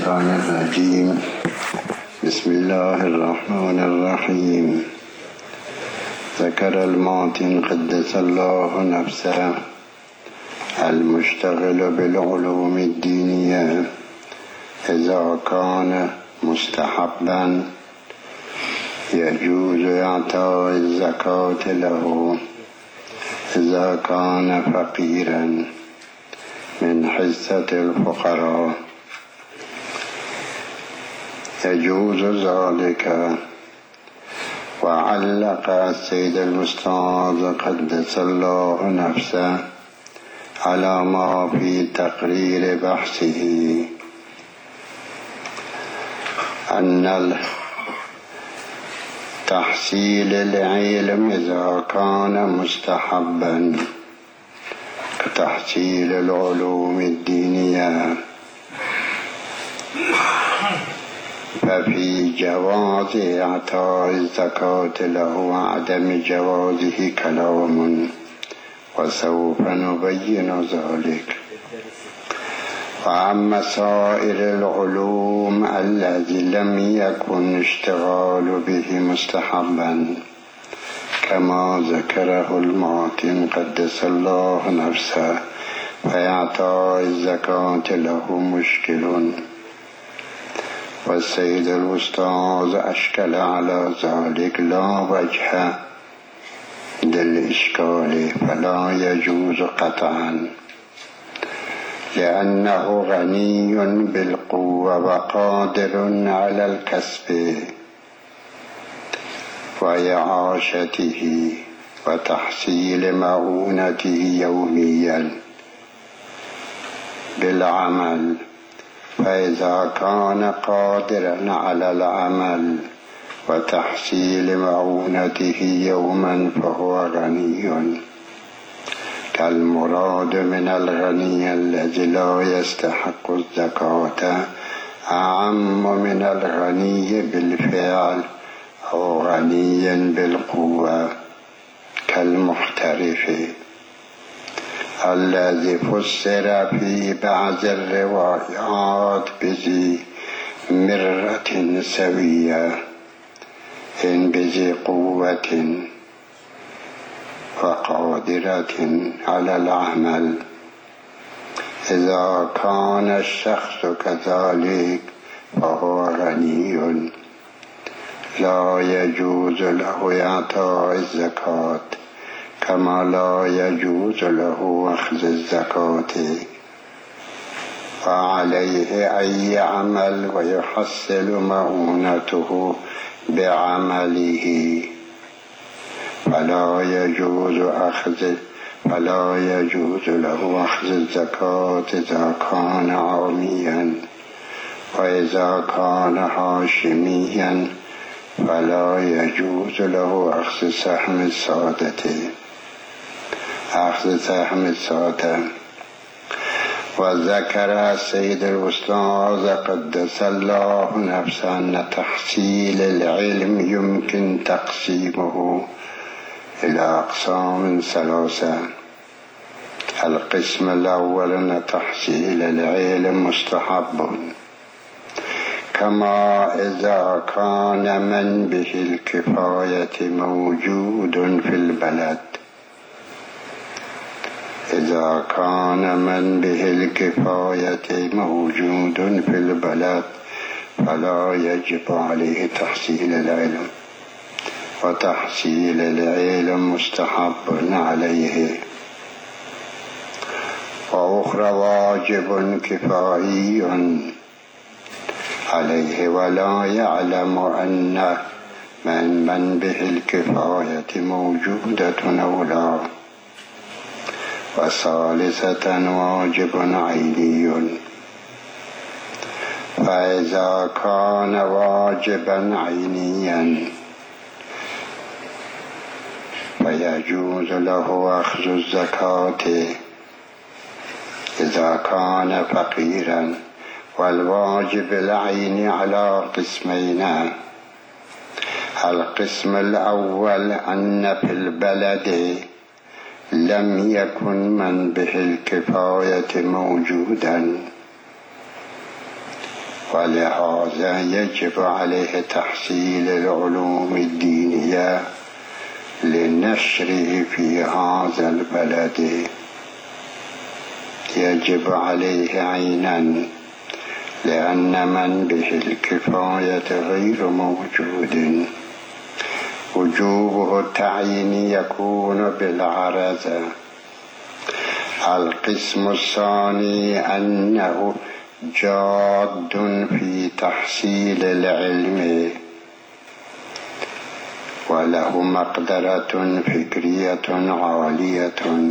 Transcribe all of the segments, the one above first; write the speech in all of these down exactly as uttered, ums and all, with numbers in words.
الشيطان الرجيم. بسم الله الرحمن الرحيم. ذكر الماتن قدس الله نفسه المشتغل بالعلوم الدينية إذا كان مستحبا يجوز إعطاء الزكاة له، إذا كان فقيرا من حصة الفقراء يجوز ذلك. وعلق السيد الأستاذ قدس الله نفسه على ما في تقرير بحثه أن تحصيل العلم إذا كان مستحبا كتحصيل العلوم الدينية ففي جواز إعطاء الزكاة له وعدم جوازه كلام، وسوف نبين ذلك. وأما سائر العلوم الذي لم يكن اشتغال به مستحبا كما ذكره الماتن قدس الله نفسه فإعطاء الزكاة له مشكل، والسيد الأستاذ أشكل على ذلك لا وجه للإشكال، فلا يجوز قطعا، لأنه غني بالقوة وقادر على الكسب وإعاشته وتحصيل مؤونته يوميا بالعمل، فإذا كان قادرا على العمل وتحصيل مؤونته يوما فهو غني، كالمراد من الغني الذي لا يستحق الزكاة أعم من الغني بالفعل أو غني بالقوة كالمحترف الذي فسر في بعض الروايات بذي مرة سوية إن بذي قوة وقادرة على العمل. إذا كان الشخص كذلك فهو غني لا يجوز له إعطاء الزكاة، كما لا يجوز له أخذ الزكاة، وعليه أن يعمل ويحصل مؤونته بعمله، فلا يجوز أخذ فلا يجوز له أخذ الزكاة إذا كان عاميا، وإذا كان هاشميا فلا يجوز له أخذ سهم السادة أخذ سهم السادة. وذكر السيد الأستاذ قدس الله نفسه أن تحصيل العلم يمكن تقسيمه إلى أقسام ثلاثة. القسم الأول أن تحصيل العلم مستحب، كما إذا كان من به الكفاية موجود في البلد إذا كان من به الكفاية موجود في البلد فلا يجب عليه تحصيل العلم، وتحصيل العلم مستحب عليه. وأخرى واجب كفائي عليه ولا يعلم أن من من به الكفاية موجودة أو لا. وثالثة واجب عيني، فإذا كان واجبا عينيا فيجوز له أخذ الزكاة إذا كان فقيرا. والواجب العين على قسمين: القسم الأول أن في البلد لم يكن من به الكفاية موجودا، ولهذا يجب عليه تحصيل العلوم الدينية لنشره في هذا البلد. يجب عليه عينا، لأن من به الكفاية غير موجود. وجوبه التعيين يكون بالعرض. القسم الثاني أنه جاد في تحصيل العلم، وله مقدرة فكرية عالية،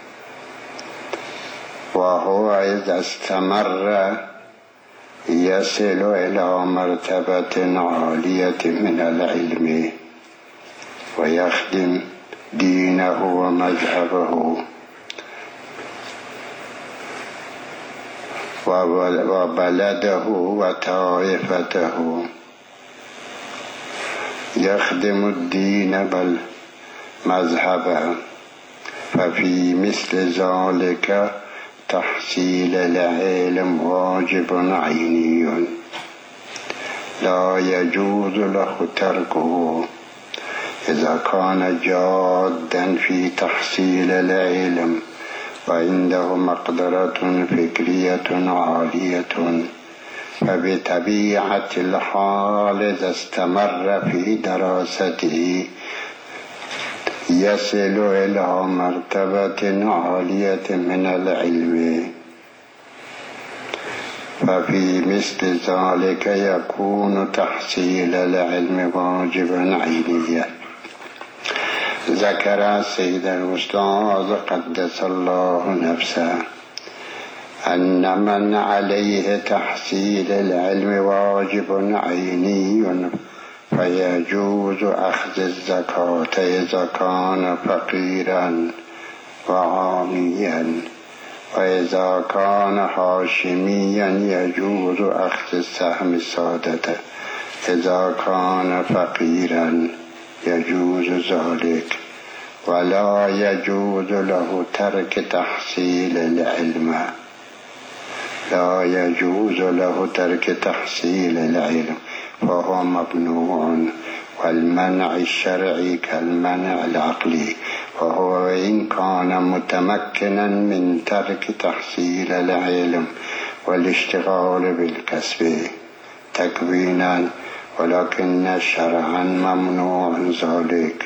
وهو إذا استمر يصل إلى مرتبة عالية من العلم ويخدم دينه ومذهبه وبلده وطائفته. يخدم الدين بل مذهبه. ففي مثل ذلك تحصيل العلم واجب عيني لا يجوز له تركه إذا كان جادا في تحصيل العلم وعنده مقدرة فكرية عالية. فبطبيعة الحال إذا استمر في دراسته يصل إلى مرتبة عالية من العلم. ففي مثل ذلك يكون تحصيل العلم واجبا عينيا. ذكر سيد الأستاذ قدس الله نفسه أن من عليه تحصيل العلم واجب عيني فيجوز أخذ الزكاة إذا كان فقيرا وعاميا، وإذا كان هاشميا يجوز أخذ السهم السادة إذا كان فقيرا يجوز ذلك، ولا يجوز له ترك تحصيل العلم. لا يجوز له ترك تحصيل العلم فهو ممنوع، والمنع الشرعي كالمنع العقلي، وهو وإن كان متمكنا من ترك تحصيل العلم والاشتغال بالكسب تكوينا، ولكن شرعا ممنوع ذلك.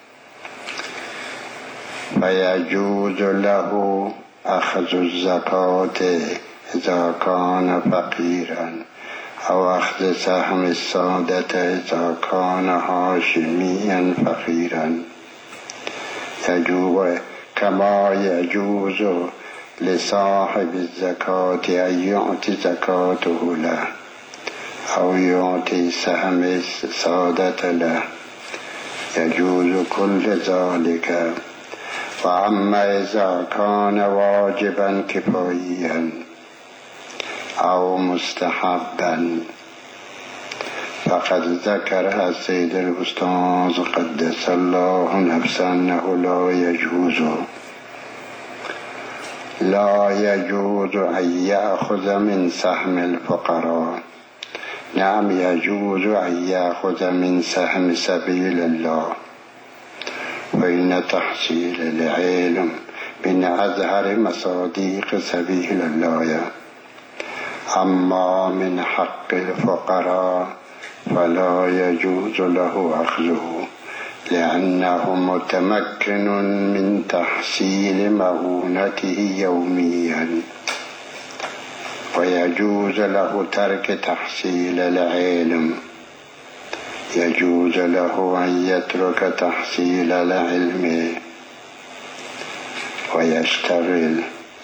فيجوز له أخذ الزكاة إذا كان فقيرا، أو أخذ سهم السادة إذا كان هاشميا فقيرا. يجوز كما يجوز لصاحب الزكاة أن يعطي زكاته له أو يعطي سهم السادة له، يجوز كل ذلك. وأما إذا كان واجبا كفايا أو مستحبا فقد ذكر السيد الأستاذ قدس الله نفسه أنه لا يجوز لا يجوز أن يأخذ من سهم الفقراء. نعم يجوز أن يأخذ من سهم سبيل الله، فإن تحصيل العلم من أظهر مصادق سبيل الله. أما من حق الفقراء فلا يجوز له أخذه، لأنه متمكن من تحصيل مؤونته يوميا. ويجوز له ترك تحصيل العلم. يجوز له أن يترك تحصيل العلم ويشتغل،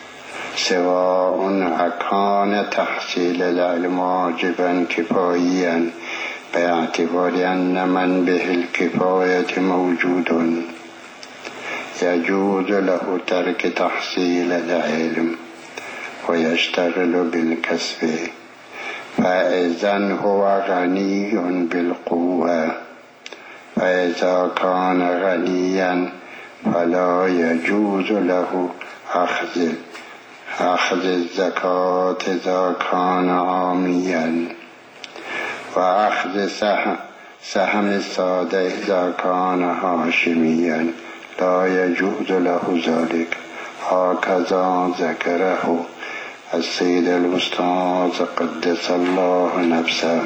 سواء أكان تحصيل العلم واجبا كفايا باعتبار أن من به الكفاية موجود. يجوز له ترك تحصيل العلم ويشتغل بالكسب، فإذن هو غني بالقوة. فإذا كان غنيا فلا يجوز له أخذ أخذ الزكاة إذا كان عاميا وأخذ سهم السادة إذا كان هاشميا لا يجوز له ذلك. هكذا ذكره السيد الأستاذ قدس الله نفسه.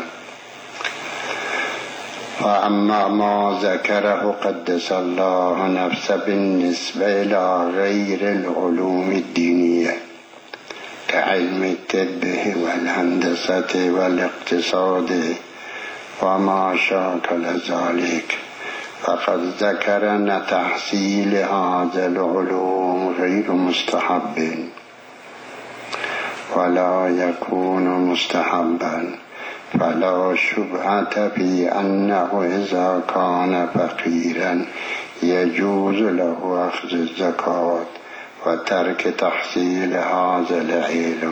وأما ما ذكره قدس الله نفسه بالنسبة إلى غير العلوم الدينية كعلم الطب والهندسة والاقتصاد وما شاكل ذلك، فقد ذكر أن تحصيل هذا العلوم غير مستحب ولا يكون مستحبا، فلا شبهة في أنه إذا كان فقيرا يجوز له أخذ الزكاة وترك تحصيل هذا العلم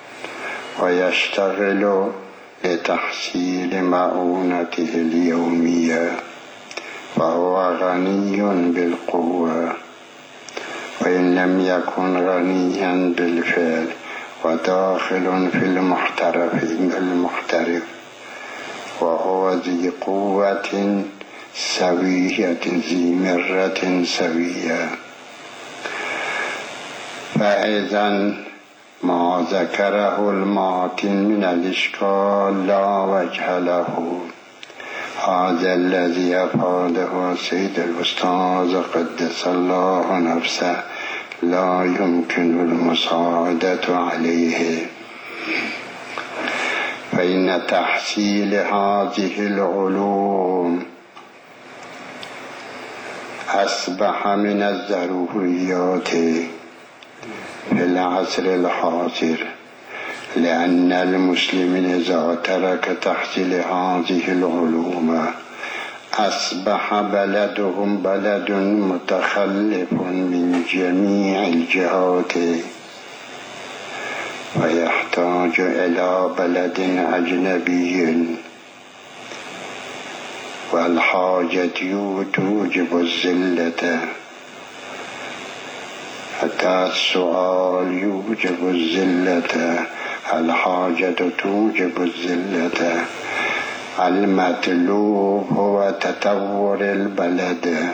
ويشتغل لتحصيل مؤونته اليومية، فهو غني بالقوة، وإن لم يكن غنيا بالفعل وداخل في المحترف المحترف وهو ذي قوة سوية ذي مرة سوية. فإذا ما ذكره الماتن من الإشكال لا وجه له. هذا الذي أفاده سيد الأستاذ قدس الله نفسه لا يمكن المساعدة عليه، فإن تحصيل هذه العلوم أصبح من الضروريات في العصر الحاضر، لأن المسلمين إذا ترك تحصيل هذه العلوم أصبح بلدهم بلد متخلف من جميع الجهات، ويحتاج إلى بلد أجنبي، والحاجة توجب الذلة، حتى السؤال يوجب الذلة، الحاجة توجب الذلة. المطلوب هو تطور البلد،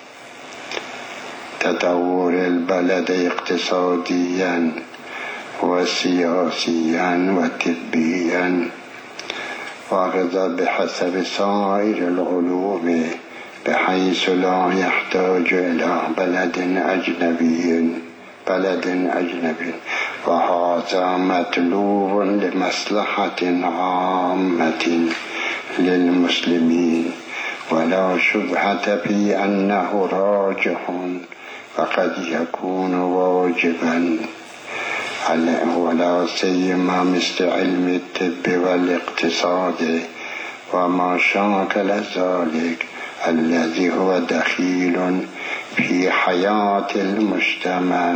تطور البلد اقتصاديا وسياسيا وطبيا، وهذا بحسب سائر العلوم، بحيث لا يحتاج إلى بلد أجنبي بلد أجنبي وهذا مطلوب لمصلحة عامة للمسلمين، ولا شبهة في أنه راجح فقد يكون واجبا، ولا سيما مثل علم الطب والاقتصاد وما شاكل ذلك الذي هو دخيل في حياة المجتمع،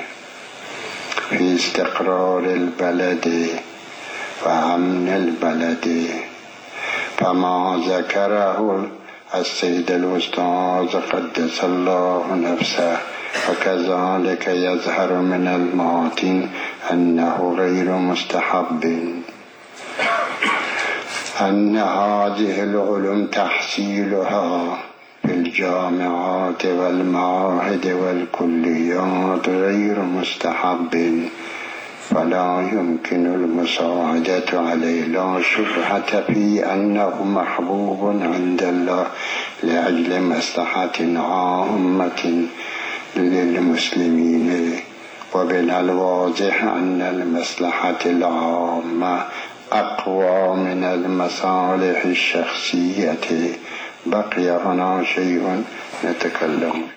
في استقرار البلد وأمن البلد. فما ذكره السيد الأستاذ قدس الله نفسه وكذلك يظهر من الماتن أنه غير مستحب، أن هذه العلوم تحصيلها في الجامعات والمعاهد والكليات غير مستحب، فلا يمكن المساعدة عليه، لا شبهة في أنه محبوب عند الله لأجل مصلحة عامة للمسلمين. ومن الواضح أن المصلحة العامة أقوى من المصالح الشخصية. بقي هنا شيء نتكلم